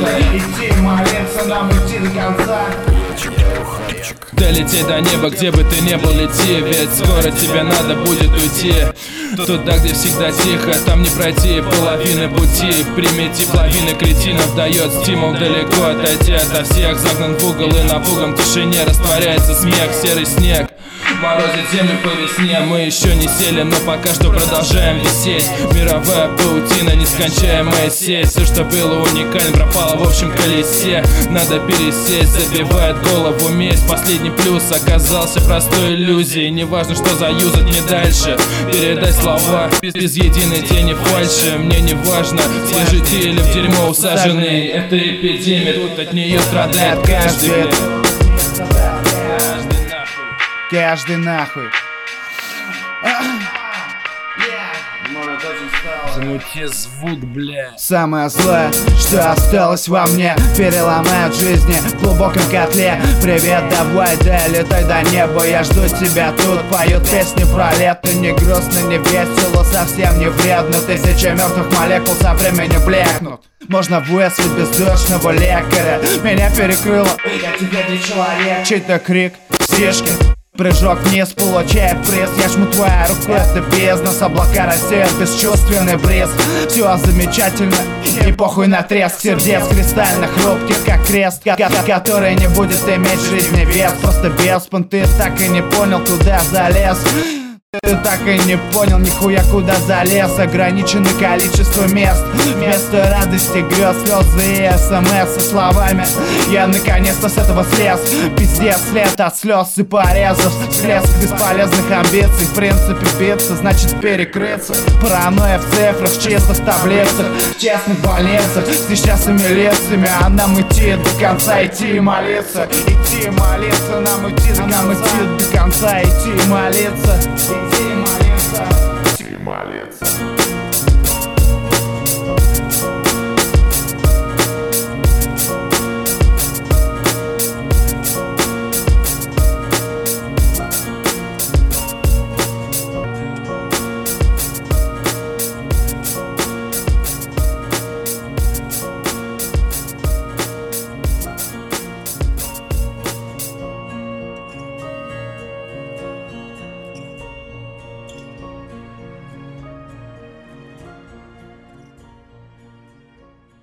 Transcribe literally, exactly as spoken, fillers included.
молиться, идти молиться, нам идти до конца. Долететь до неба, где бы ты ни был, лети, ведь скоро тебе надо будет уйти туда, где всегда тихо, там не пройти половины пути. Примите половины кретинов, дает стимул далеко отойти ото всех. Загнан в угол и напуган в тишине растворяется смех, серый снег морозит землю по весне. Мы еще не сели, но пока что продолжаем висеть. Мировая паутина, нескончаемая сеть. Все, что было уникально, пропало в общем колесе. Надо пересесть, забивает голову месть. Последний плюс оказался простой иллюзией. Неважно, что заюзать мне дальше, передать слова без, без единой тени фальши. Мне не важно, свежий ты или в дерьмо усаженный. Это эпидемия, тут от нее страдает каждый. Каждый нахуй. Замути звук, бля. Самое злое, что осталось во мне, переломает жизни в глубоком котле. Привет, давай, долетай до неба, я жду тебя тут. Поют песни про лето, не грустно, не весело, совсем не вредно. Тысячи мертвых молекул со временем блекнут. Можно вызвать бездушного лекаря. Меня перекрыло, я тебе не человек. Чей-то крик, стишки, прыжок вниз, получает приз. Я жму твоя рука, это бизнес. Облака рассеют бесчувственный бриз. Все замечательно, не похуй на треск сердец кристально хрупких, как крест, который не будет иметь в жизни вес. Просто беспон, ты так и не понял, куда залез. Ты так и не понял нихуя, куда залез. Ограниченное количество мест, вместо радости, грез, слезы и смс со словами. Я наконец-то с этого слез. Пиздец, след от слез и порезов. Всплеск бесполезных амбиций. В принципе биться, значит перекрыться. Паранойя в цифрах, в чистых таблицах, в честных больницах с несчастными лицами. А нам идти до конца, идти и молиться. Идти и молиться, нам идти до конца. Нам идти до конца, идти и молиться. Идти и молиться. Идти и молиться.